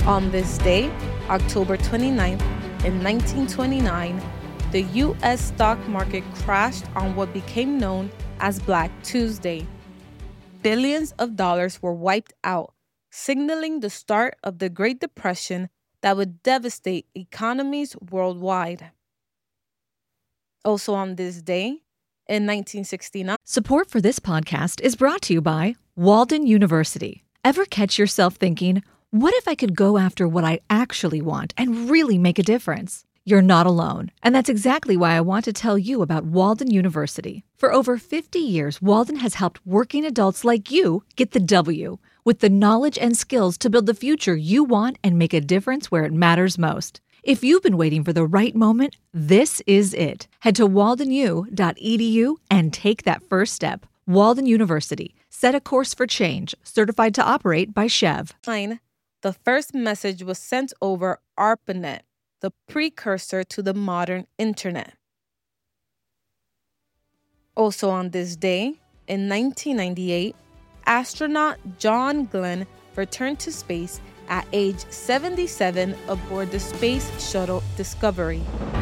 On this day, October 29th, in 1929, the U.S. stock market crashed on what became known as Black Tuesday. Billions of dollars were wiped out, signaling the start of the Great Depression that would devastate economies worldwide. Also on this day, in 1969, Support for this podcast is brought to you by Walden University. Ever catch yourself thinking, what if I could go after what I actually want and really make a difference? You're not alone, and that's exactly why I want to tell you about Walden University. For over 50 years, Walden has helped working adults like you get the W, with the knowledge and skills to build the future you want and make a difference where it matters most. If you've been waiting for the right moment, this is it. Head to waldenu.edu and take that first step. Walden University. Set a course for change. Certified to operate by Chev. The first message was sent over ARPANET, the precursor to the modern internet. Also on this day, in 1998, astronaut John Glenn returned to space at age 77 aboard the Space Shuttle Discovery.